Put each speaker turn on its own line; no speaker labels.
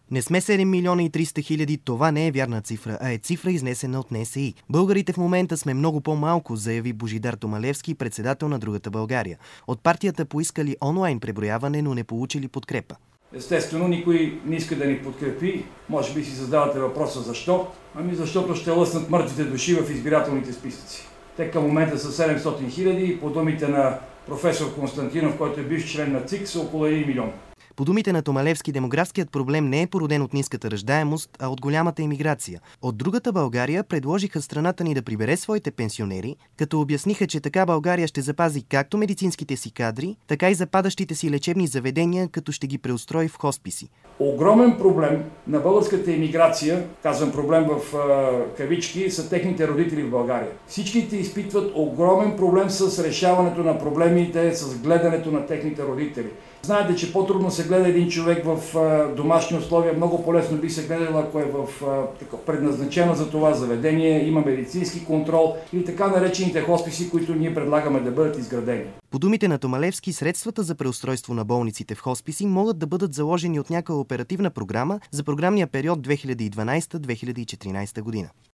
Не сме 7 милиона и 300 хиляди, това не е вярна цифра, а е цифра изнесена от НСИ. Българите в момента сме много по-малко, заяви Божидар Томалевски, председател на Другата България. От партията поискали онлайн преброяване, но не получили подкрепа.
Естествено, никой не иска да ни подкрепи. Може би си задавате въпроса защо? Защото ще лъснат мъртвите души в избирателните списъци. Те към момента са 700 хиляди и по думите на професор Константинов, който е бивш член на ЦИК, са около 1 милион.
По думите на Томалевски, демографският проблем не е породен от ниската раждаемост, а от голямата емиграция. От Другата България предложиха страната ни да прибере своите пенсионери, като обясниха, че така България ще запази както медицинските си кадри, така и западащите си лечебни заведения, като ще ги преустрои в хосписи.
Огромен проблем на българската емиграция, казвам проблем в кавички, са техните родители в България. Всичките изпитват огромен проблем с решаването на проблемите, с гледането на техните родители. Знаете, че по-трудно се гледа един човек в домашни условия, много по-лесно би се гледал, ако е предназначено за това заведение, има медицински контрол и така наречените хосписи, които ние предлагаме да бъдат изградени.
По думите на Томалевски, средствата за преустройство на болниците в хосписи могат да бъдат заложени от някаква оперативна програма за програмния период 2012-2014 година.